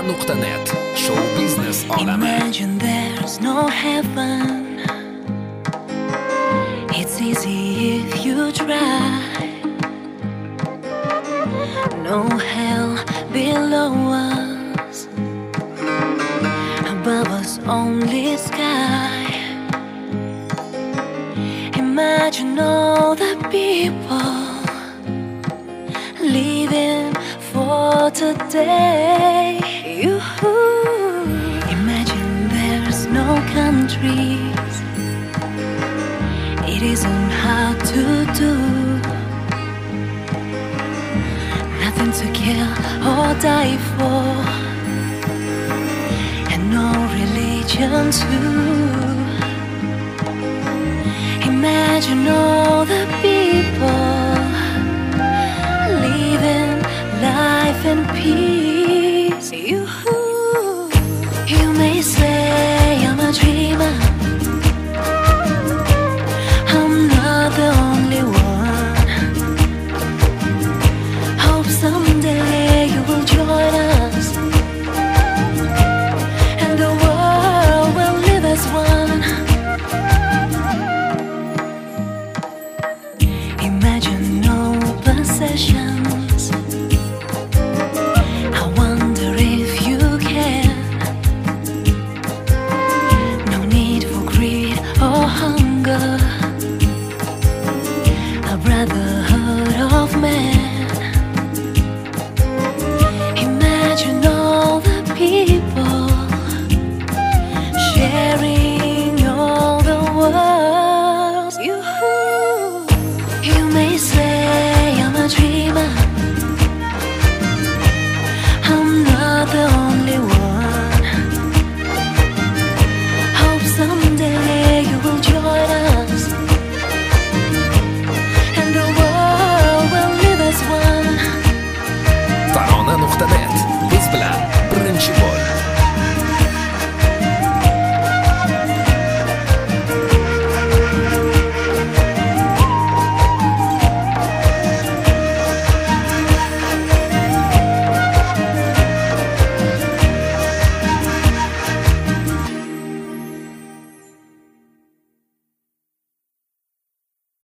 Arena.net. Show business oleme. Imagine there's no heaven. It's easy if you try. No hell below us, above us only sky. Imagine all the people living for today. You imagine there's no countries. It isn't hard to do. Nothing to kill or die for, and no religion too. Imagine all the